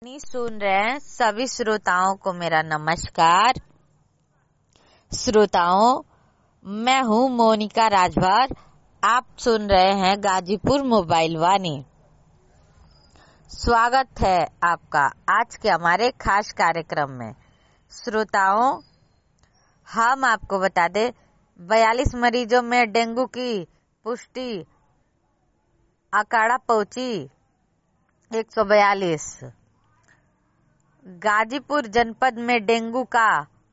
सुन रहे हैं सभी श्रोताओं को मेरा नमस्कार। श्रोताओं, मैं हूँ मोनिका राजभर। आप सुन रहे हैं गाजीपुर मोबाइल वाणी। स्वागत है आपका आज के हमारे खास कार्यक्रम में। श्रोताओं, हम आपको बता दें 42 मरीजों में डेंगू की पुष्टि, आंकड़ा पहुंची 142। गाजीपुर जनपद में डेंगू का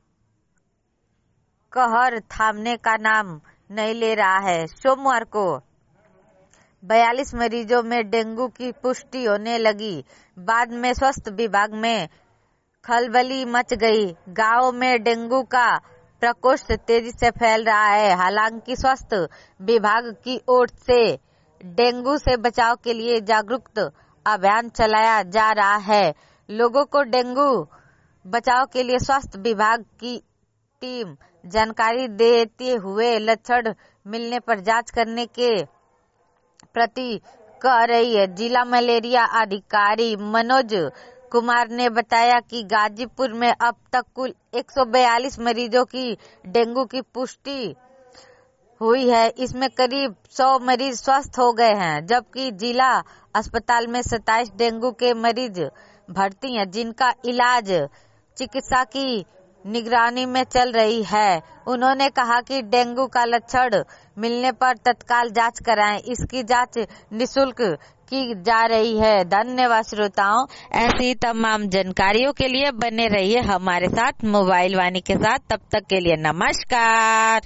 कहर थामने का नाम नहीं ले रहा है। सोमवार को 42 मरीजों में डेंगू की पुष्टि होने लगी। बाद में स्वास्थ्य विभाग में खलबली मच गई। गांव में डेंगू का प्रकोष्ठ तेजी से फैल रहा है। हालांकि स्वास्थ्य विभाग की ओर से डेंगू से बचाव के लिए जागरूकता अभियान चलाया जा रहा है। लोगों को डेंगू बचाव के लिए स्वास्थ्य विभाग की टीम जानकारी देते हुए लक्षण मिलने पर जांच करने के प्रति कह रही है। जिला मलेरिया अधिकारी मनोज कुमार ने बताया कि गाजीपुर में अब तक कुल 142 मरीजों की डेंगू की पुष्टि हुई है। इसमें करीब 100 मरीज स्वस्थ हो गए हैं, जबकि जिला अस्पताल में 27 डेंगू के मरीज भर्ती हैं, जिनका इलाज चिकित्सा की निगरानी में चल रही है। उन्होंने कहा कि डेंगू का लक्षण मिलने पर तत्काल जांच कराएं। इसकी जांच निःशुल्क की जा रही है। धन्यवाद श्रोताओं। ऐसी तमाम जानकारियों के लिए बने रहिए हमारे साथ मोबाइल वाणी के साथ। तब तक के लिए नमस्कार।